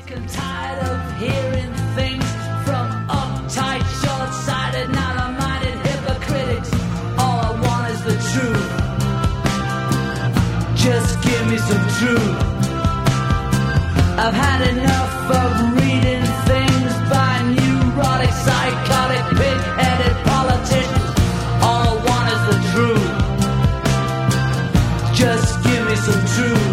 sick and tired of hearing things from uptight, short-sighted, narrow-minded hypocrites. All I want is the truth. Just give me some truth. I've had enough of reading things by neurotic, psychotic, pig-headed politicians. All I want is the truth. Just give me some truth.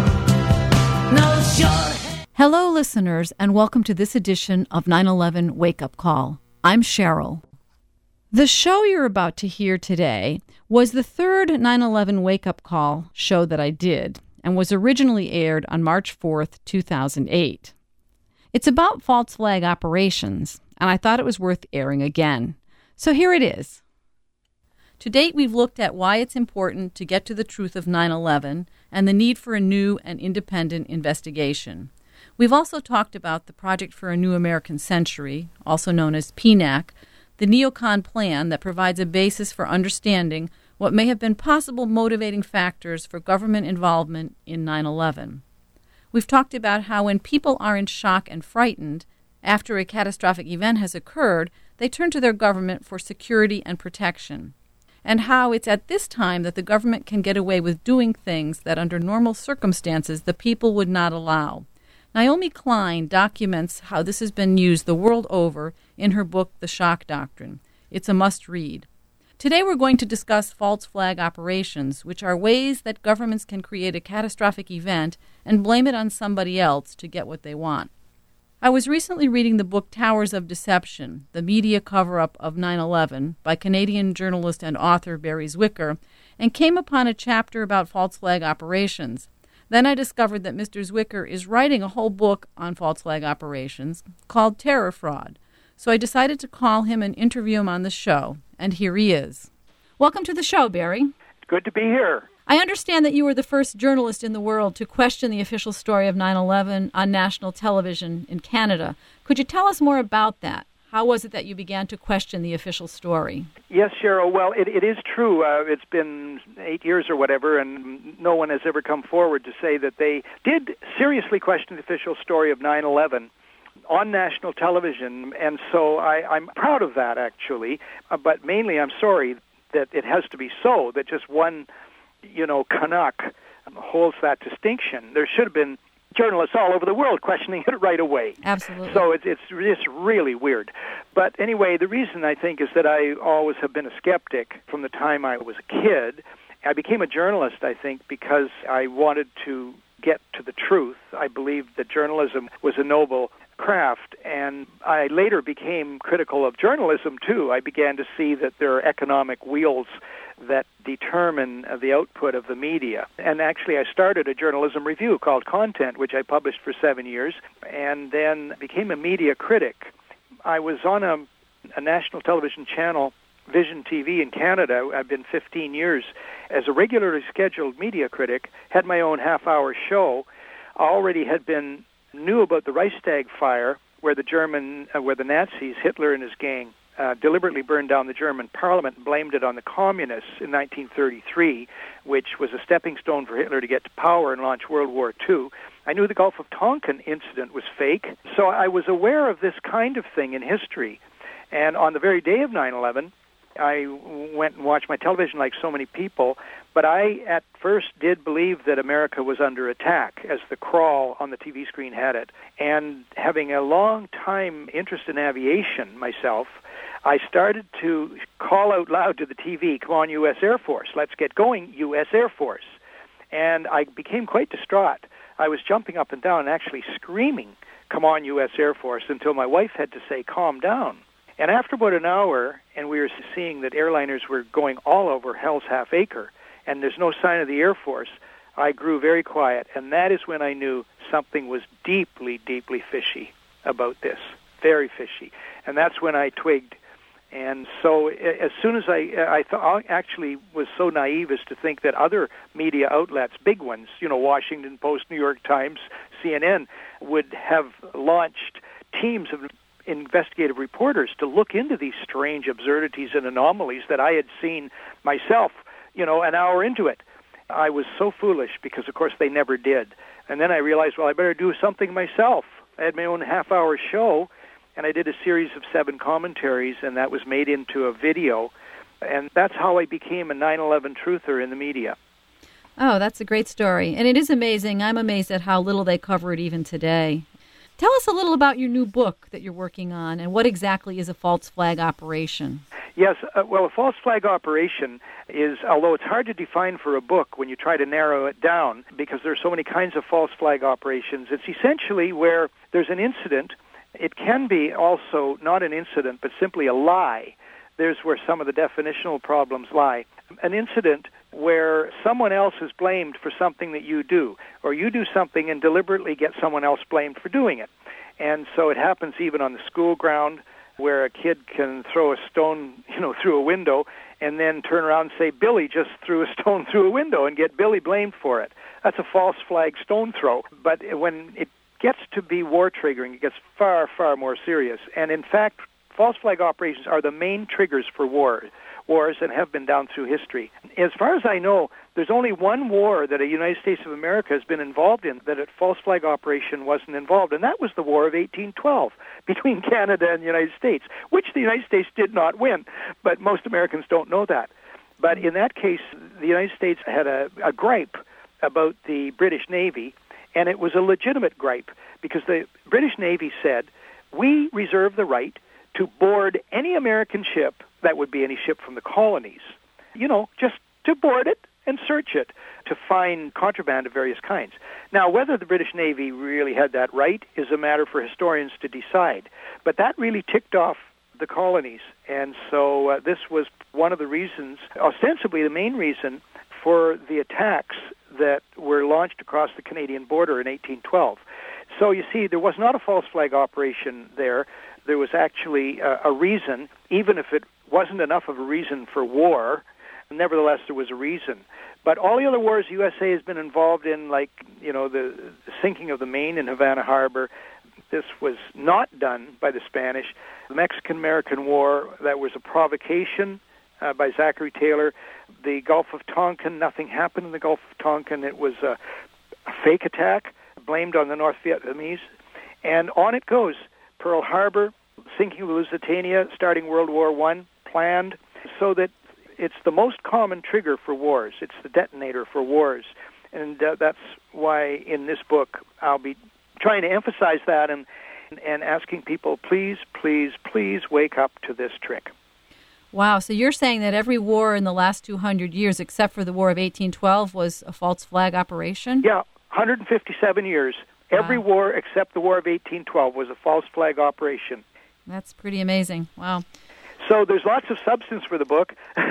No short. Hello, listeners, and welcome to this edition of 9/11 Wake Up Call. I'm Cheryl. The show you're about to hear today was the third 9/11 Wake Up Call show that I did, and was originally aired on March 4th, 2008. It's about false flag operations, and I thought it was worth airing again. So here it is. To date, we've looked at why it's important to get to the truth of 9/11 and the need for a new and independent investigation. We've also talked about the Project for a New American Century, also known as PNAC, the neocon plan that provides a basis for understanding what may have been possible motivating factors for government involvement in 9/11. We've talked about how when people are in shock and frightened, after a catastrophic event has occurred, they turn to their government for security and protection, and how it's at this time that the government can get away with doing things that under normal circumstances the people would not allow. Naomi Klein documents how this has been used the world over in her book, The Shock Doctrine. It's a must-read. Today we're going to discuss false flag operations, which are ways that governments can create a catastrophic event and blame it on somebody else to get what they want. I was recently reading the book Towers of Deception, The Media Cover-Up of 9/11 by Canadian journalist and author Barry Zwicker, and came upon a chapter about false flag operations. Then I discovered that Mr. Zwicker is writing a whole book on false flag operations called Terror Fraud. So I decided to call him and interview him on the show, and here he is. Welcome to the show, Barry. Good to be here. I understand that you were the first journalist in the world to question the official story of 9/11 on national television in Canada. Could you tell us more about that? How was it that you began to question the official story? Yes, Cheryl. Well, it is true. It's been 8 years or whatever, and no one has ever come forward to say that they did seriously question the official story of 9/11 on national television. And so I'm proud of that, actually. But mainly I'm sorry that it has to be so, that just one, Canuck holds that distinction. There should have been journalists all over the world questioning it right away. Absolutely. So it's just really weird. But anyway, the reason I think is that I always have been a skeptic from the time I was a kid. I became a journalist, I think, because I wanted to get to the truth. I believed that journalism was a noble craft, and I later became critical of journalism, too. I began to see that there are economic wheels that determine the output of the media. And actually, I started a journalism review called Content, which I published for 7 years, and then became a media critic. I was on a national television channel, Vision TV in Canada. I've been 15 years as a regularly scheduled media critic, had my own half-hour show. I already knew about the Reichstag fire, where the Nazis, Hitler and his gang, deliberately burned down the German parliament and blamed it on the communists in 1933, which was a stepping stone for Hitler to get to power and launch World War II. I knew the Gulf of Tonkin incident was fake, so I was aware of this kind of thing in history. And on the very day of 9/11, I went and watched my television like so many people, but I at first did believe that America was under attack, as the crawl on the TV screen had it. And having a long time interest in aviation myself, I started to call out loud to the TV, "Come on, U.S. Air Force, let's get going, U.S. Air Force." And I became quite distraught. I was jumping up and down and actually screaming, "Come on, U.S. Air Force," until my wife had to say, "Calm down." And after about an hour, and we were seeing that airliners were going all over Hell's Half Acre, and there's no sign of the Air Force, I grew very quiet. And that is when I knew something was deeply, deeply fishy about this, very fishy. And that's when I twigged. And so as soon as I actually was so naive as to think that other media outlets, big ones, Washington Post, New York Times, CNN, would have launched teams of investigative reporters to look into these strange absurdities and anomalies that I had seen myself, an hour into it. I was so foolish because, of course, they never did. And then I realized, well, I better do something myself. I had my own half-hour show, and I did a series of 7 commentaries, and that was made into a video. And that's how I became a 9/11 truther in the media. Oh, that's a great story. And it is amazing. I'm amazed at how little they cover it even today. Tell us a little about your new book that you're working on and what exactly is a false flag operation. Yes, well, a false flag operation is, although it's hard to define for a book when you try to narrow it down because there's so many kinds of false flag operations, it's essentially where there's an incident. It can be also not an incident, but simply a lie. There's where some of the definitional problems lie. An incident where someone else is blamed for something that you do, or you do something and deliberately get someone else blamed for doing it. And so it happens even on the school ground where a kid can throw a stone, through a window and then turn around and say, Billy just threw a stone through a window and get Billy blamed for it. That's a false flag stone throw. But when it gets to be war triggering, it gets far, far more serious. And in fact, false flag operations are the main triggers for wars and have been down through history. As far as I know, there's only one war that a United States of America has been involved in that a false flag operation wasn't involved, and that was the War of 1812 between Canada and the United States, which the United States did not win, but most Americans don't know that. But in that case, the United States had a gripe about the British Navy, and it was a legitimate gripe because the British Navy said, we reserve the right to board any American ship, that would be any ship from the colonies, just to board it and search it to find contraband of various kinds. Now, whether the British Navy really had that right is a matter for historians to decide. But that really ticked off the colonies. And so this was one of the reasons, ostensibly the main reason, for the attacks that were launched across the Canadian border in 1812. So you see, there was not a false flag operation there. There was actually a reason, even if it wasn't enough of a reason for war, nevertheless there was a reason. But all the other wars the USA has been involved in, like, the sinking of the Maine in Havana Harbor, this was not done by the Spanish. The Mexican-American War, that was a provocation by Zachary Taylor. The Gulf of Tonkin, nothing happened in the Gulf of Tonkin. It was a fake attack blamed on the North Vietnamese. And on it goes. Pearl Harbor, sinking of the Lusitania, starting World War I, planned, so that it's the most common trigger for wars. It's the detonator for wars. And that's why in this book I'll be trying to emphasize that and asking people, please, please, please wake up to this trick. Wow, so you're saying that every war in the last 200 years, except for the War of 1812, was a false flag operation? Yeah, 157 years. Every war except the War of 1812 was a false flag operation. That's pretty amazing. Wow. So there's lots of substance for the book.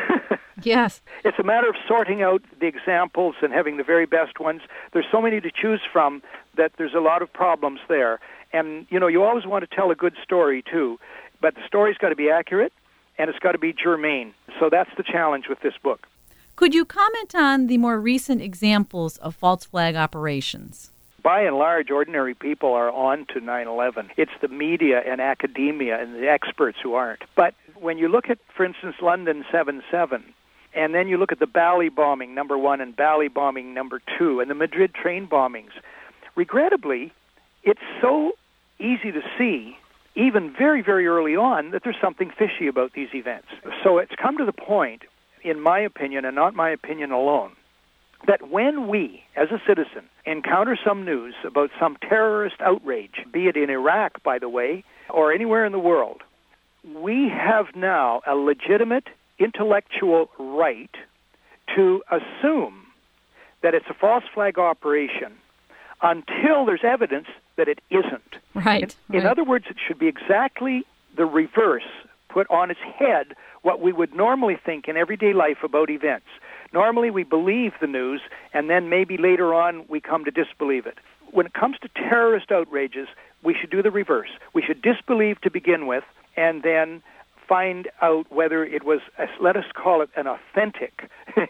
Yes. It's a matter of sorting out the examples and having the very best ones. There's so many to choose from that there's a lot of problems there. And, you always want to tell a good story, too. But the story's got to be accurate, and it's got to be germane. So that's the challenge with this book. Could you comment on the more recent examples of false flag operations? By and large, ordinary people are on to 9/11. It's the media and academia and the experts who aren't. But when you look at, for instance, London 7/7, and then you look at the Bali bombing, number 1, and Bali bombing, number 2, and the Madrid train bombings, regrettably, it's so easy to see, even very, very early on, that there's something fishy about these events. So it's come to the point, in my opinion, and not my opinion alone, that when we, as a citizen, encounter some news about some terrorist outrage, be it in Iraq, by the way, or anywhere in the world, we have now a legitimate intellectual right to assume that it's a false flag operation until there's evidence that it isn't. Right. In other words, it should be exactly the reverse, put on its head what we would normally think in everyday life about events. Normally we believe the news, and then maybe later on we come to disbelieve it. When it comes to terrorist outrages, we should do the reverse. We should disbelieve to begin with, and then find out whether it was, let us call it an authentic,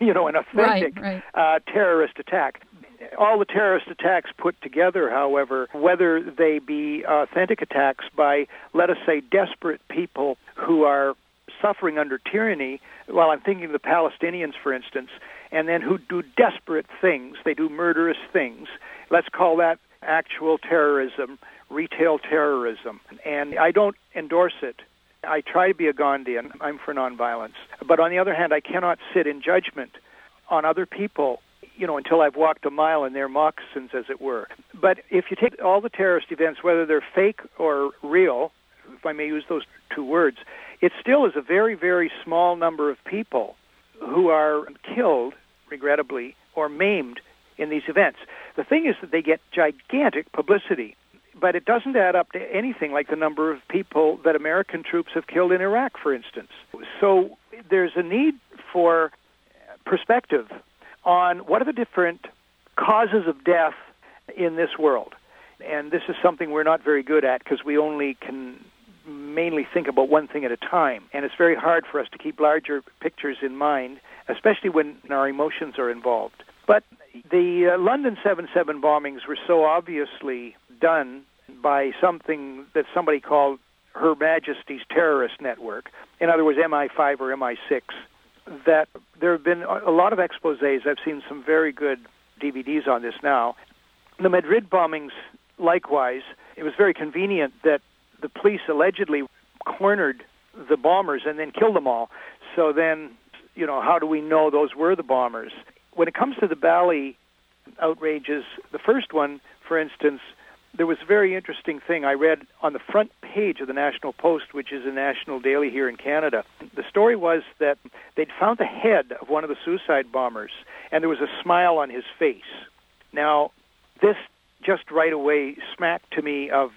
terrorist attack. All the terrorist attacks put together, however, whether they be authentic attacks by, let us say, desperate people who are suffering under tyranny, well, I'm thinking of the Palestinians, for instance, and then who do desperate things, they do murderous things. Let's call that actual terrorism retail terrorism, and I don't endorse it. I try to be a Gandhian. I'm for nonviolence. But on the other hand, I cannot sit in judgment on other people, until I've walked a mile in their moccasins, as it were. But if you take all the terrorist events, whether they're fake or real, if I may use those two words, it still is a very, very small number of people who are killed, regrettably, or maimed in these events. The thing is that they get gigantic publicity, but it doesn't add up to anything like the number of people that American troops have killed in Iraq, for instance. So there's a need for perspective on what are the different causes of death in this world. And this is something we're not very good at because we only can mainly think about one thing at a time. And it's very hard for us to keep larger pictures in mind, especially when our emotions are involved. But the London 7/7 bombings were so obviously done by something that somebody called Her Majesty's Terrorist Network, in other words, MI5 or MI6, that there have been a lot of exposés. I've seen some very good DVDs on this now. The Madrid bombings, likewise, it was very convenient that the police allegedly cornered the bombers and then killed them all. So then, how do we know those were the bombers? When it comes to the Bali outrages, the first one, for instance, there was a very interesting thing I read on the front page of the National Post, which is a national daily here in Canada. The story was that they'd found the head of one of the suicide bombers, and there was a smile on his face. Now, this just right away smacked to me of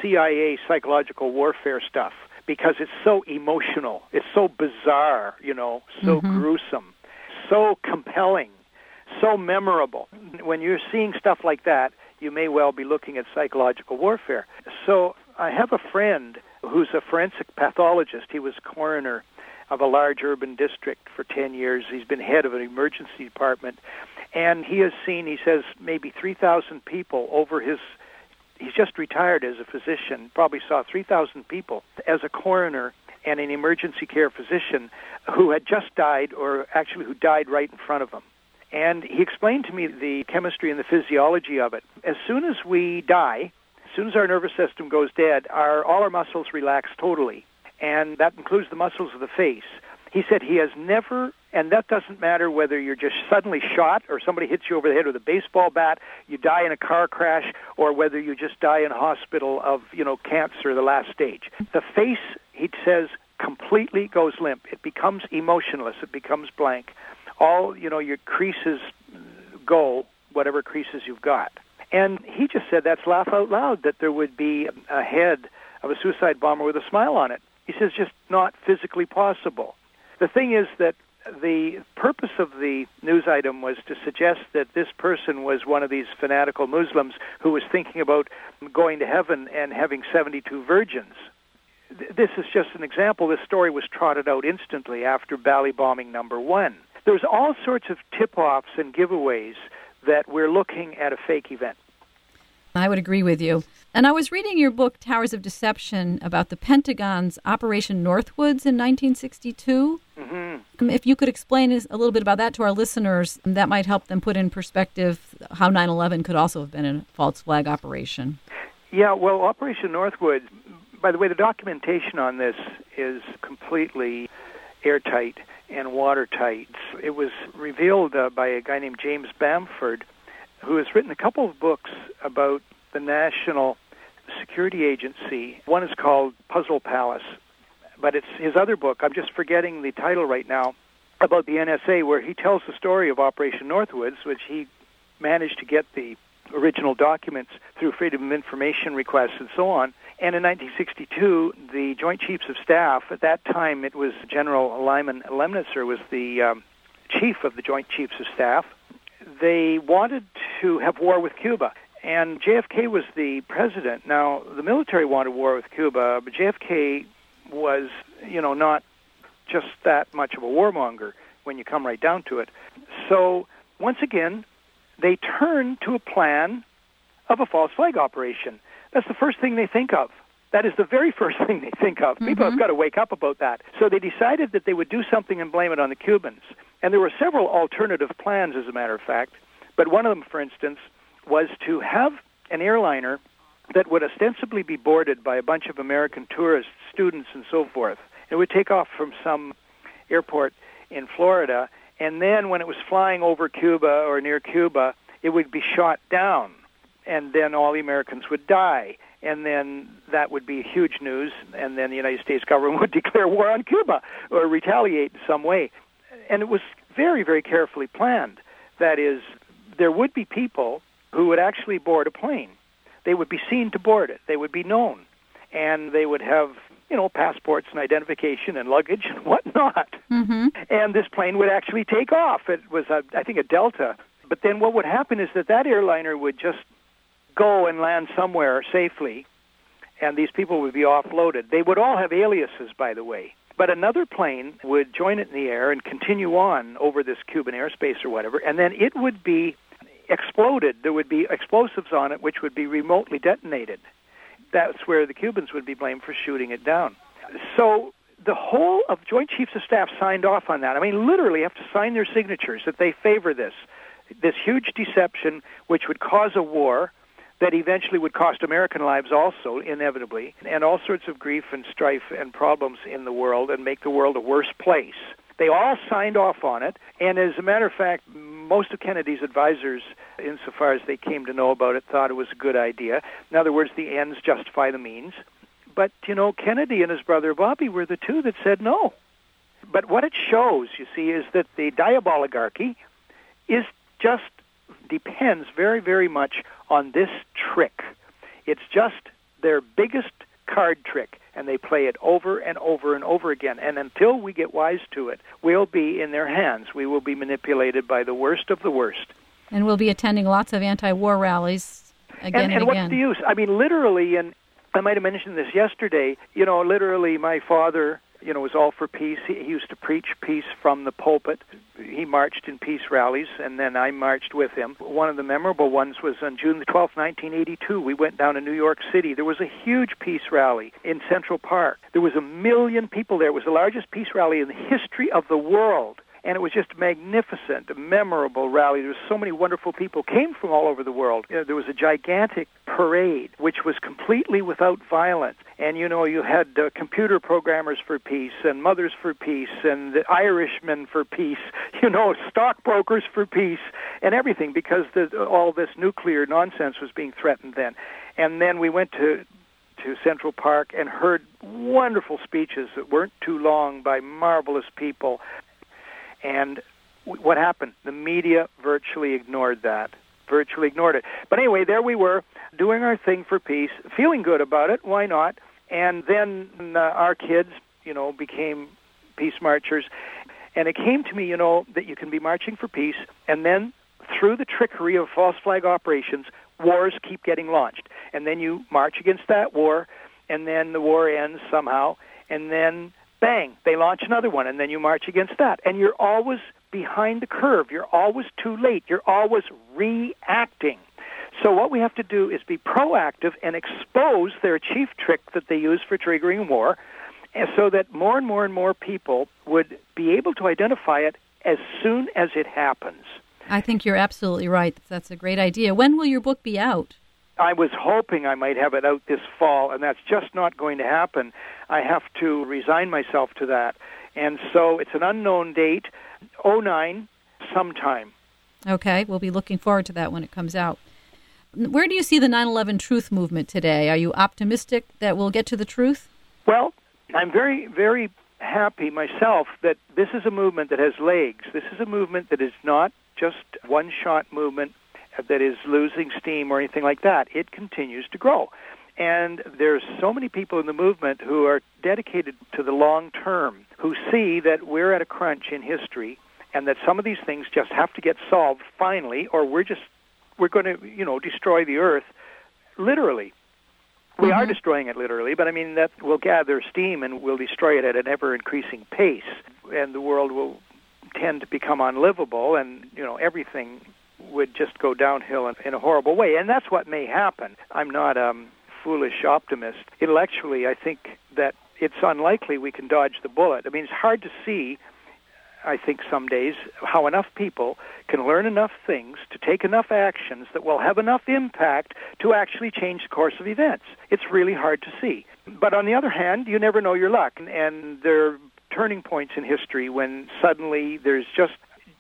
CIA psychological warfare stuff, because it's so emotional, it's so bizarre, so gruesome, so compelling, so memorable. When you're seeing stuff like that, you may well be looking at psychological warfare. So I have a friend who's a forensic pathologist. He was coroner of a large urban district for 10 years. He's been head of an emergency department. And he has seen, he says, maybe 3,000 people over his... He's just retired as a physician, probably saw 3,000 people as a coroner and an emergency care physician who had just died, or actually who died right in front of him. And he explained to me the chemistry and the physiology of it. As soon as we die, as soon as our nervous system goes dead, all our muscles relax totally, and that includes the muscles of the face. He said he has never, and that doesn't matter whether you're just suddenly shot or somebody hits you over the head with a baseball bat, you die in a car crash, or whether you just die in a hospital of, cancer, the last stage. The face, he says, completely goes limp. It becomes emotionless. It becomes blank. All, your creases go, whatever creases you've got. And he just said that's laugh out loud, that there would be a head of a suicide bomber with a smile on it. He says just not physically possible. The thing is that the purpose of the news item was to suggest that this person was one of these fanatical Muslims who was thinking about going to heaven and having 72 virgins. This is just an example. This story was trotted out instantly after Bali bombing number 1. There's all sorts of tip-offs and giveaways that we're looking at a fake event. I would agree with you. And I was reading your book, Towers of Deception, about the Pentagon's Operation Northwoods in 1962. Mm-hmm. If you could explain a little bit about that to our listeners, that might help them put in perspective how 9/11 could also have been a false flag operation. Yeah, well, Operation Northwoods, by the way, the documentation on this is completely airtight and watertight. It was revealed by a guy named James Bamford, who has written a couple of books about the National Security Agency. One is called Puzzle Palace, but it's his other book, I'm just forgetting the title right now, about the NSA, where he tells the story of Operation Northwoods, which he managed to get the original documents through Freedom of Information requests and so on. And in 1962, the Joint Chiefs of Staff, at that time it was General Lyman Lemnitzer was the chief of the Joint Chiefs of Staff. They wanted to have war with Cuba, and JFK was the president. Now, the military wanted war with Cuba, but JFK was, not just that much of a warmonger when you come right down to it. So, once again, they turn to a plan of a false flag operation. That's the first thing they think of. That is the very first thing they think of. People have got to wake up about that. So they decided that they would do something and blame it on the Cubans. And there were several alternative plans, as a matter of fact. But one of them, for instance, was to have an airliner that would ostensibly be boarded by a bunch of American tourists, students, and so forth. It would take off from some airport in Florida, and then when it was flying over Cuba or near Cuba, it would be shot down, and then all the Americans would die. And then that would be huge news, and then the United States government would declare war on Cuba or retaliate in some way. And it was very, very carefully planned. That is, there would be people who would actually board a plane. They would be seen to board it. They would be known. And they would have, passports and identification and luggage and whatnot. Mm-hmm. And this plane would actually take off. It was, I think, a Delta. But then what would happen is that airliner would just go and land somewhere safely, and these people would be offloaded. They would all have aliases, by the way. But another plane would join it in the air and continue on over this Cuban airspace or whatever, and then it would be exploded. There would be explosives on it which would be remotely detonated. That's where the Cubans would be blamed for shooting it down. So the whole of Joint Chiefs of Staff signed off on that. I mean, literally have to sign their signatures that they favor this huge deception which would cause a war that eventually would cost American lives also, inevitably, and all sorts of grief and strife and problems in the world and make the world a worse place. They all signed off on it, and as a matter of fact, most of Kennedy's advisors, insofar as they came to know about it, thought it was a good idea. In other words, the ends justify the means. But, Kennedy and his brother Bobby were the two that said no. But what it shows, you see, is that the diaboligarchy depends very, very much on this trick. It's just their biggest card trick, and they play it over and over and over again. And until we get wise to it, we'll be in their hands. We will be manipulated by the worst of the worst. And we'll be attending lots of anti-war rallies again and again. And what's the use? I mean, literally, and I might have mentioned this yesterday, literally my father was all for peace. He used to preach peace from the pulpit. He marched in peace rallies, and then I marched with him. One of the memorable ones was on June the 12th, 1982. We went down to New York City. There was a huge peace rally in Central Park. There was 1 million people there. It was the largest peace rally in the history of the world. And it was just magnificent, a memorable rally. There were so many wonderful people came from all over the world. There was a gigantic parade, which was completely without violence. And, you had computer programmers for peace and mothers for peace and the Irishmen for peace, stockbrokers for peace and everything, because all this nuclear nonsense was being threatened then. And then we went to Central Park and heard wonderful speeches that weren't too long by marvelous people. And what happened? The media virtually ignored that, But anyway, there we were, doing our thing for peace, feeling good about it, why not? And then our kids, became peace marchers. And it came to me, that you can be marching for peace, and then through the trickery of false flag operations, wars keep getting launched. And then you march against that war, and then the war ends somehow, and then bang, they launch another one, and then you march against that. And you're always behind the curve. You're always too late. You're always reacting. So what we have to do is be proactive and expose their chief trick that they use for triggering war, and so that more and more and more people would be able to identify it as soon as it happens. I think you're absolutely right. That's a great idea. When will your book be out? I was hoping I might have it out this fall, and that's just not going to happen. I have to resign myself to that. And so it's an unknown date, 2009, sometime. Okay, we'll be looking forward to that when it comes out. Where do you see the 9/11 truth movement today? Are you optimistic that we'll get to the truth? Well, I'm very, very happy myself that this is a movement that has legs. This is a movement that is not just one-shot movement that is losing steam or anything like that. It continues to grow. And there's so many people in the movement who are dedicated to the long term, who see that we're at a crunch in history and that some of these things just have to get solved finally, or we're going to, destroy the earth literally. We are destroying it literally, but I mean that will gather steam and we'll destroy it at an ever-increasing pace, and the world will tend to become unlivable, and, everything would just go downhill in a horrible way. And that's what may happen. I'm not a foolish optimist. Intellectually, I think that it's unlikely we can dodge the bullet. I mean, it's hard to see I think, some days, how enough people can learn enough things to take enough actions that will have enough impact to actually change the course of events. It's really hard to see. But on the other hand, you never know your luck. And there are turning points in history when suddenly there's just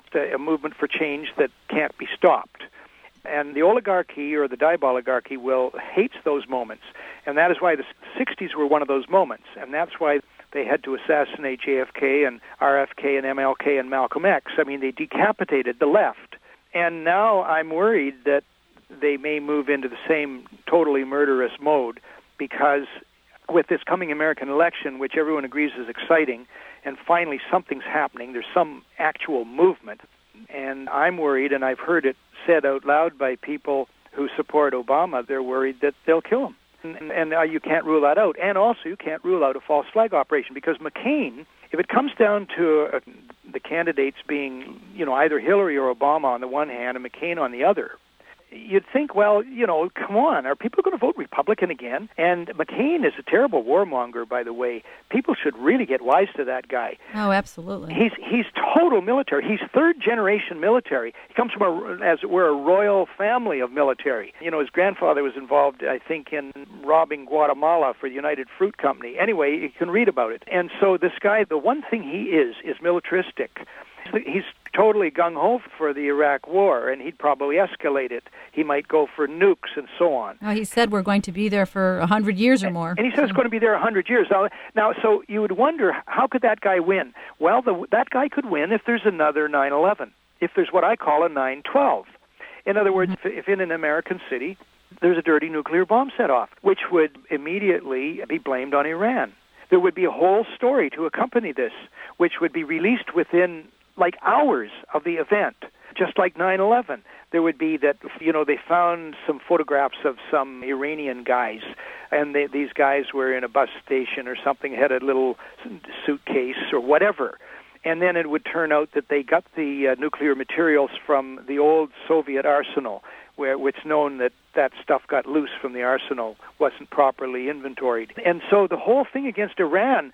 a movement for change that can't be stopped. And the oligarchy or the Dieb-oligarchy hates those moments. And that is why the 60s were one of those moments. And that's why they had to assassinate JFK and RFK and MLK and Malcolm X. I mean, they decapitated the left. And now I'm worried that they may move into the same totally murderous mode, because with this coming American election, which everyone agrees is exciting, and finally something's happening, there's some actual movement, and I'm worried, and I've heard it said out loud by people who support Obama, they're worried that they'll kill him. And you can't rule that out. And also you can't rule out a false flag operation, because McCain, if it comes down to the candidates being, either Hillary or Obama on the one hand and McCain on the other, you'd think, well, come on, are people going to vote Republican again? And McCain is a terrible warmonger, by the way. People should really get wise to that guy. Oh, absolutely. He's total military. He's third-generation military. He comes from, as it were, a royal family of military. His grandfather was involved, I think, in robbing Guatemala for the United Fruit Company. Anyway, you can read about it. And so this guy, the one thing he is militaristic. He's totally gung-ho for the Iraq War, and he'd probably escalate it. He might go for nukes and so on. He said we're going to be there for 100 years or more. And he says it's going to be there 100 years. Now, so you would wonder, how could that guy win? Well, that guy could win if there's another 9/11, if there's what I call a 9/12. In other words, if in an American city there's a dirty nuclear bomb set off, which would immediately be blamed on Iran. There would be a whole story to accompany this, which would be released within hours of the event, just like 9/11. There would be that, they found some photographs of some Iranian guys, and these guys were in a bus station or something, had a little suitcase or whatever. And then it would turn out that they got the nuclear materials from the old Soviet arsenal, where it's known that stuff got loose from the arsenal, wasn't properly inventoried. And so the whole thing against Iran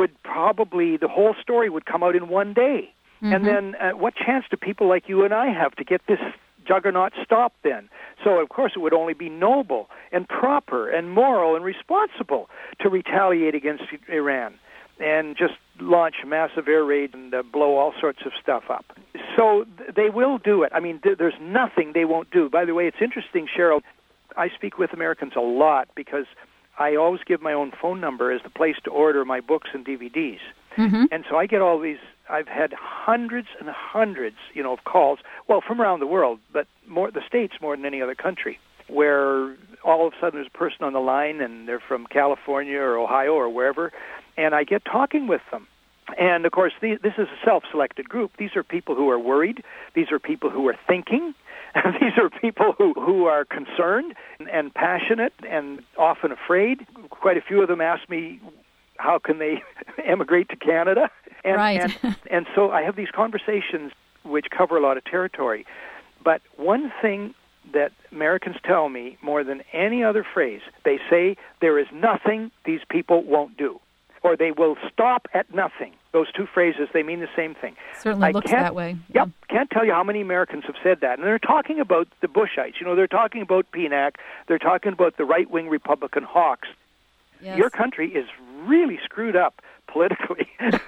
the whole story would come out in one day. And then what chance do people like you and I have to get this juggernaut stopped then? So, of course, it would only be noble and proper and moral and responsible to retaliate against Iran and just launch massive air raids and blow all sorts of stuff up. So they will do it. I mean, there's nothing they won't do. By the way, it's interesting, Cheryl, I speak with Americans a lot because I always give my own phone number as the place to order my books and DVDs. And so I get all these. I've had hundreds and hundreds, of calls, from around the world, but the States more than any other country, where all of a sudden there's a person on the line and they're from California or Ohio or wherever, and I get talking with them. And, of course, this is a self-selected group. These are people who are worried. These are people who are thinking. These are people who are concerned and passionate and often afraid. Quite a few of them ask me, how can they emigrate to Canada? And so I have these conversations which cover a lot of territory. But one thing that Americans tell me more than any other phrase, they say there is nothing these people won't do, or they will stop at nothing. Those two phrases, they mean the same thing. Certainly looks that way. Yep. Can't tell you how many Americans have said that. And they're talking about the Bushites. They're talking about PNAC. They're talking about the right-wing Republican hawks. Yes. Your country is really screwed up politically.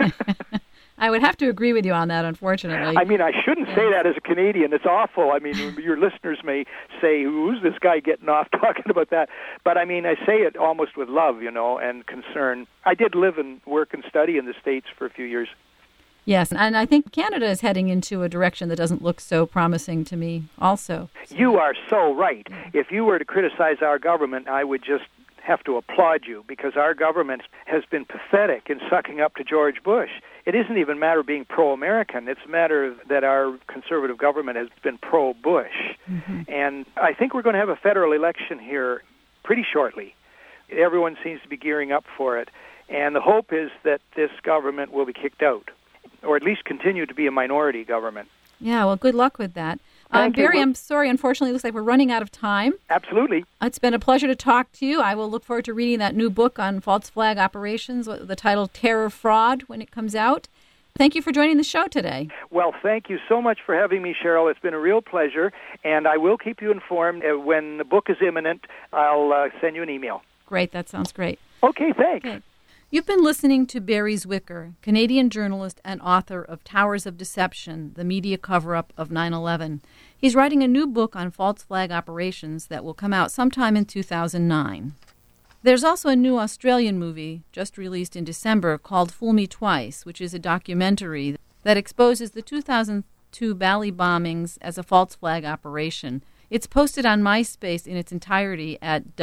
I would have to agree with you on that, unfortunately. I mean, I shouldn't say that as a Canadian. It's awful. I mean, your listeners may say, who's this guy getting off talking about that? But, I mean, I say it almost with love, and concern. I did live and work and study in the States for a few years. Yes, and I think Canada is heading into a direction that doesn't look so promising to me also. You are so right. If you were to criticize our government, I would just have to applaud you, because our government has been pathetic in sucking up to George Bush. It isn't even a matter of being pro-American. It's a matter that our conservative government has been pro-Bush. And I think we're going to have a federal election here pretty shortly. Everyone seems to be gearing up for it. And the hope is that this government will be kicked out, or at least continue to be a minority government. Yeah, well, good luck with that. Barry, I'm sorry. Unfortunately, it looks like we're running out of time. Absolutely. It's been a pleasure to talk to you. I will look forward to reading that new book on false flag operations, the title Terror Fraud, when it comes out. Thank you for joining the show today. Well, thank you so much for having me, Cheryl. It's been a real pleasure, and I will keep you informed. When the book is imminent, I'll send you an email. Great. That sounds great. Okay, thanks. Okay. You've been listening to Barry Zwicker, Canadian journalist and author of Towers of Deception, the media cover-up of 9/11. He's writing a new book on false flag operations that will come out sometime in 2009. There's also a new Australian movie just released in December called Fool Me Twice, which is a documentary that exposes the 2002 Bali bombings as a false flag operation. It's posted on MySpace in its entirety at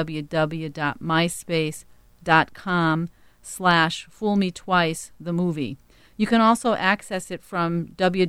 www.myspace.com/foolmetwice-the-movie. You can also access it from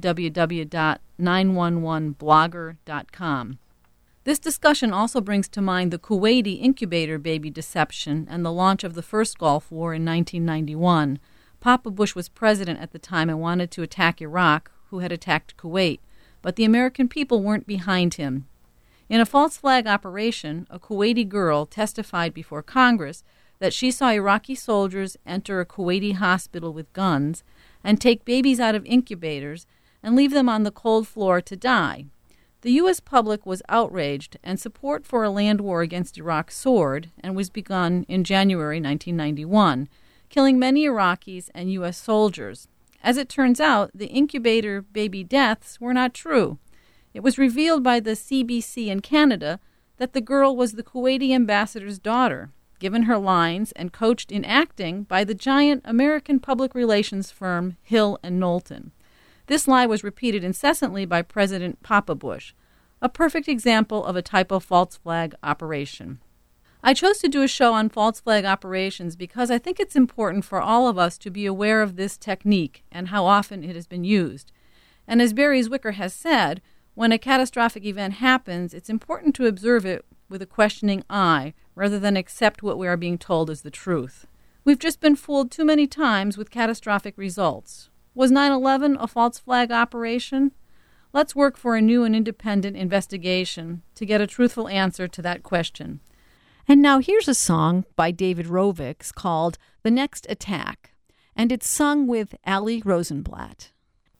www.911blogger.com. This discussion also brings to mind the Kuwaiti incubator baby deception and the launch of the first Gulf War in 1991. Papa Bush was president at the time and wanted to attack Iraq, who had attacked Kuwait, but the American people weren't behind him. In a false flag operation, a Kuwaiti girl testified before Congress that she saw Iraqi soldiers enter a Kuwaiti hospital with guns and take babies out of incubators and leave them on the cold floor to die. The U.S. public was outraged, and support for a land war against Iraq soared and was begun in January 1991, killing many Iraqis and U.S. soldiers. As it turns out, the incubator baby deaths were not true. It was revealed by the CBC in Canada that the girl was the Kuwaiti ambassador's daughter, given her lines and coached in acting by the giant American public relations firm Hill and Knowlton. This lie was repeated incessantly by President Papa Bush, a perfect example of a type of false flag operation. I chose to do a show on false flag operations because I think it's important for all of us to be aware of this technique and how often it has been used. And as Barry Zwicker has said, when a catastrophic event happens, it's important to observe it with a questioning eye rather than accept what we are being told is the truth. We've just been fooled too many times with catastrophic results. Was 9/11 a false flag operation? Let's work for a new and independent investigation to get a truthful answer to that question. And now here's a song by David Rovics called The Next Attack, and it's sung with Ali Rosenblatt.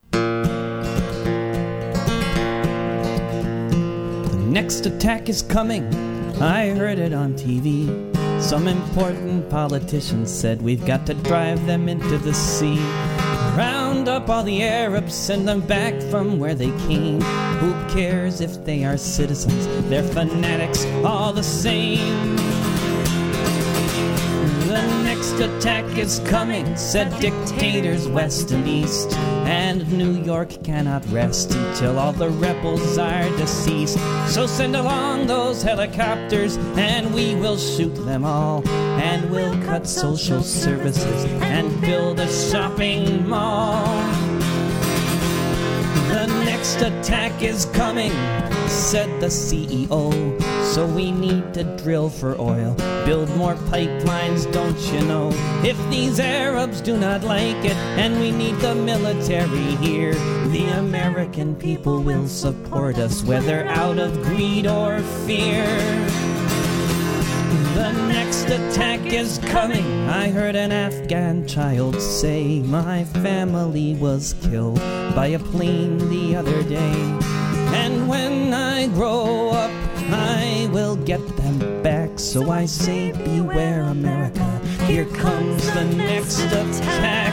Next attack is coming, I heard it on TV. Some important politicians said we've got to drive them into the sea. Round up all the Arabs, send them back from where they came. Who cares if they are citizens, they're fanatics all the same. The next attack is coming, said dictators west and east. And New York cannot rest until all the rebels are deceased. So send along those helicopters and we will shoot them all. And we'll cut social services and build a shopping mall. The next attack is coming, said the CEO. So we need to drill for oil, build more pipelines, don't you know? If these Arabs do not like it, and we need the military here, the American people will support us, whether out of greed or fear. The next attack is coming, I heard an Afghan child say. My family was killed by a plane the other day. And when I grow up, I will get them back. So I say, beware America, here comes the next attack.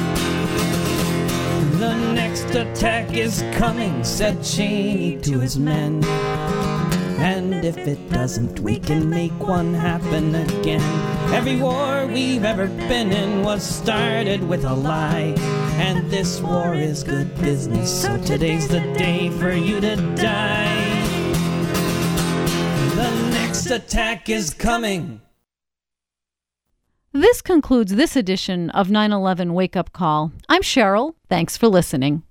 The next attack is coming, said Cheney to his men. And if it doesn't, we can make one happen again. Every war we've ever been in was started with a lie. And this war is good business, so today's the day for you to die. The next attack is coming. This concludes this edition of 9/11 Wake Up Call. I'm Cheryl. Thanks for listening.